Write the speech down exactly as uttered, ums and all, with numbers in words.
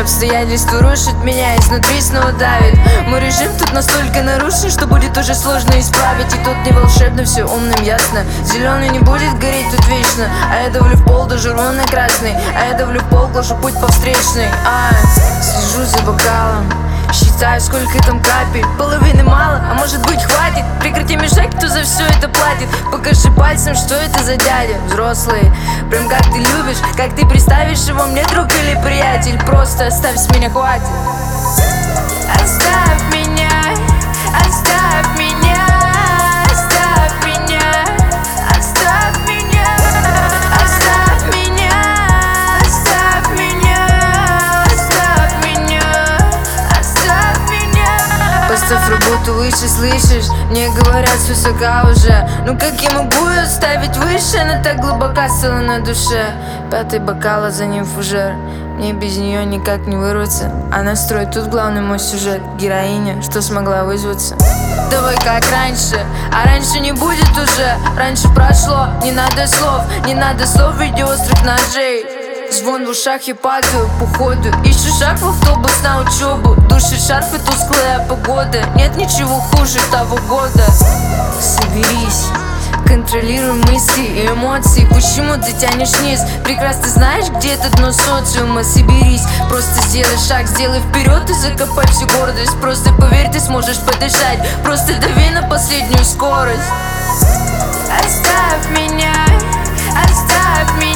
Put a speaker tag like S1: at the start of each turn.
S1: Обстоятельства рушат меня, изнутри снова давит. Мой режим тут настолько нарушен, что будет уже сложно исправить. И тут не волшебно, все умным ясно. Зеленый не будет гореть тут вечно. А я давлю в пол, даже рву на красный. А я давлю в пол, глажу путь по встречной. А, слежу за бокалом, считаю, сколько там капель. Половины мало, а может быть хватит. Прекрати мешать, кто за все это платит. Покажи пальцем, что это за дядя. Взрослый, прям как ты любишь. Как ты представишь его мне, друг или приятель. Просто оставь, с меня хватит. Оставь меня, оставь меня, оставь меня, оставь меня, оставь меня, оставь меня, оставь меня, оставь меня. Поставь работу выше, слышишь? Мне говорят, с высока уже. Ну как я могу ее ставить выше? Она так глубоко стала на душе. Пятый бокал, а за ним фужер. Мне без нее никак не вырваться. Она строит тут главный мой сюжет. Героиня, что смогла вызваться. Давай как раньше, а раньше не будет уже. Раньше прошло, не надо слов. Не надо слов в виде острых ножей. Звон в ушах, я падаю по ходу. Ищу шаг в автобус на учебу. Душит шарф и тусклая погода. Нет ничего хуже того года. Соберись, контролируй мысли и эмоции. Почему ты тянешь вниз? Прекрасно знаешь, где это дно социума. Соберись, просто сделай шаг, сделай вперед и закопай всю гордость. Просто поверь, ты сможешь подышать. Просто дави на последнюю скорость. Оставь меня, оставь меня.